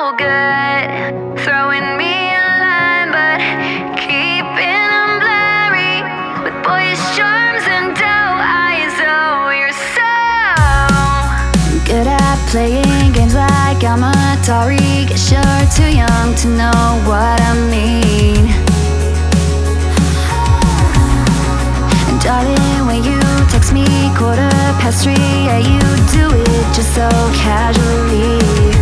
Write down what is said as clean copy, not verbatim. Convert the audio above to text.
good, throwing me a line, but keeping them blurry with boyish charms and doe eyes. Oh, you're so good at playing games like I'm Atari. Guess you're too young to know what I mean. And darling, when you text me 3:15, yeah, you do it just so casually.